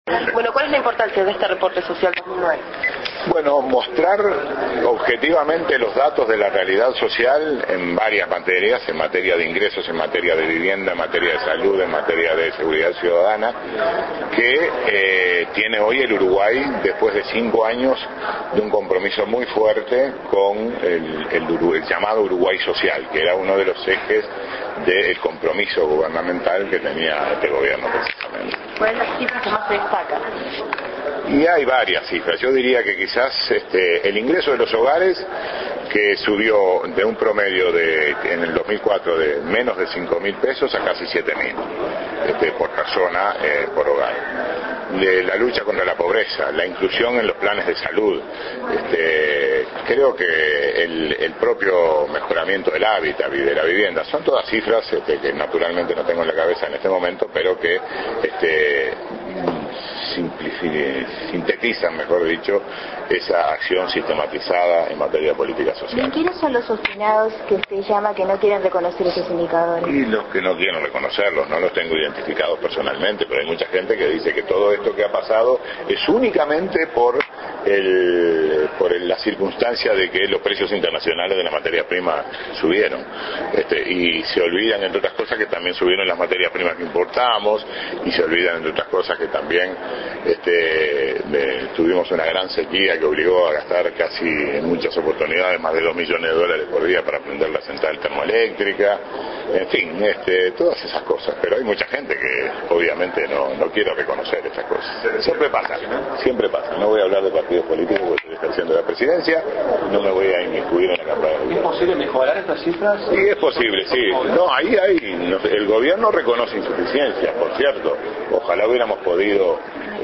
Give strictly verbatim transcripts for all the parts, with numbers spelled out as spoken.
Bueno, ¿cuál es la importancia de este reporte social dos mil nueve? Bueno, mostrar objetivamente los datos de la realidad social en varias materias, en materia de ingresos, en materia de vivienda, en materia de salud, en materia de seguridad ciudadana, que eh, tiene hoy el Uruguay después de cinco años de un compromiso muy fuerte con el, el, el llamado Uruguay social, que era uno de los ejes del compromiso gubernamental que tenía este gobierno precisamente. ¿Cuáles son las cifras que más se destacan? Y hay varias cifras. Yo diría que quizás este, el ingreso de los hogares, que subió de un promedio de en el dos mil cuatro de menos de cinco mil pesos a casi siete mil este, por persona, eh, por hogar. De la lucha contra la pobreza, la inclusión en los planes de salud, este, creo que el, el propio mejoramiento del hábitat y de la vivienda, son todas cifras este, que naturalmente no tengo en la cabeza en este momento, pero que este, sintetizan, mejor dicho, esa acción sistematizada en materia de política social. ¿Y quiénes son los obstinados que usted llama que no quieren reconocer esos indicadores? Y los que no quieren reconocerlos, no los tengo identificados personalmente, pero hay mucha gente que dice que todo esto que ha pasado es únicamente por el, por el, la circunstancia de que los precios internacionales de la materia prima subieron, este, y se olvidan, entre otras cosas, que también subieron las materias primas que importamos, y se olvidan, entre otras cosas, que también este, de, tuvimos una gran sequía que obligó a gastar casi en muchas oportunidades más de dos millones de dólares por día para prender la central termoeléctrica, en fin, este, todas esas cosas. Pero hay mucha gente que obviamente no, no quiere reconocer esas cosas. Siempre pasa, siempre pasa. No voy a hablar de partidos políticos porque estoy ejerciendo la presidencia, no me voy a inmiscuir en la campaña. ¿Es posible mejorar estas cifras? Sí, es posible, sí. No, ahí hay, no sé, el gobierno reconoce insuficiencias, por cierto. Ojalá hubiéramos podido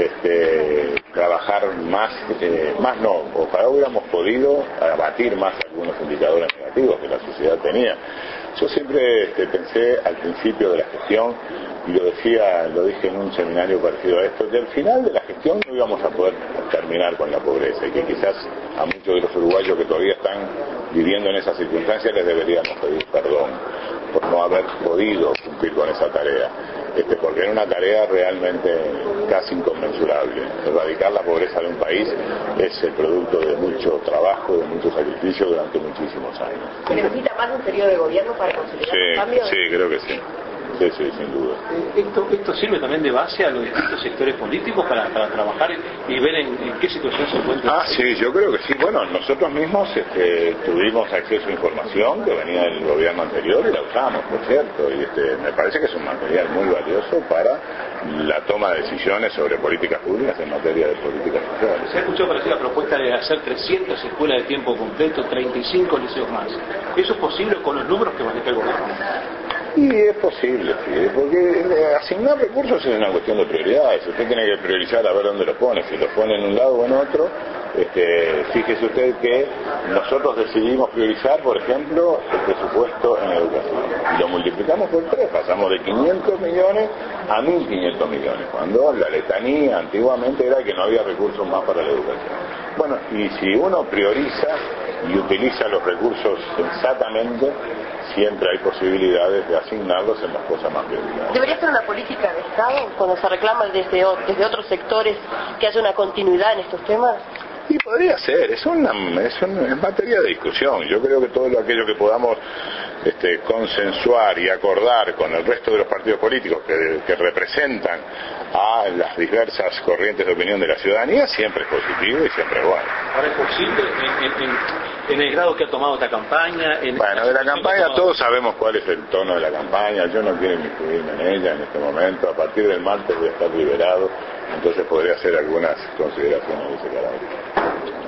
este, trabajar más, eh, más no, ojalá hubiéramos podido abatir más algunos indicadores negativos que la sociedad tenía. Yo siempre este, pensé al principio de la gestión, y lo decía, lo dije en un seminario parecido a esto, que al final de la gestión no íbamos a poder terminar con la pobreza, y que quizás a muchos de los uruguayos que todavía están viviendo en esas circunstancias les deberíamos pedir perdón por no haber podido cumplir con esa tarea. Este, porque era una tarea realmente casi inconmensurable. Erradicar la pobreza de un país es el producto de mucho trabajo, de mucho sacrificio durante muchísimos años. ¿Se necesita más de un periodo de gobierno para consolidar sí, los cambios? Sí, creo que sí. Sí, sí, sin duda. ¿Esto, esto sirve también de base a los distintos sectores políticos para, para trabajar y ver en, en qué situación se encuentra? Ah, sí, yo creo que sí. Bueno, nosotros mismos este, tuvimos acceso a información que venía del gobierno anterior y la usamos, por cierto. Y este, me parece que es un material muy valioso para la toma de decisiones sobre políticas públicas en materia de políticas sociales. Se ha escuchado parecer la propuesta de hacer trescientas escuelas de tiempo completo, treinta y cinco liceos más. ¿Eso es posible con los números que maneja el gobierno? Y es posible, sí, porque asignar recursos es una cuestión de prioridades. Usted tiene que priorizar a ver dónde lo pone, si lo pone en un lado o en otro. Este, fíjese usted que nosotros decidimos priorizar, por ejemplo, el presupuesto en educación. Y lo multiplicamos por tres, pasamos de quinientos millones a mil quinientos millones, cuando la letanía antiguamente era que no había recursos más para la educación. Bueno, y si uno prioriza y utiliza los recursos sensatamente, siempre hay posibilidades de asignarlos en las cosas más prioritarias. ¿Debería ser una política de Estado cuando se reclama desde, desde otros sectores que haya una continuidad en estos temas? Y podría ser, es una, es una es materia de discusión. Yo creo que todo lo aquello que podamos este, consensuar y acordar con el resto de los partidos políticos que, que representan a las diversas corrientes de opinión de la ciudadanía siempre es positivo y siempre es bueno. Ahora, ¿es posible en, en, en, en el grado que ha tomado esta campaña? En bueno, de la campaña todos sabemos cuál es el tono de la campaña. Yo no quiero inmiscuirme en ella en este momento. A partir del martes voy a estar liberado, entonces podría hacer algunas consideraciones de ese carácter.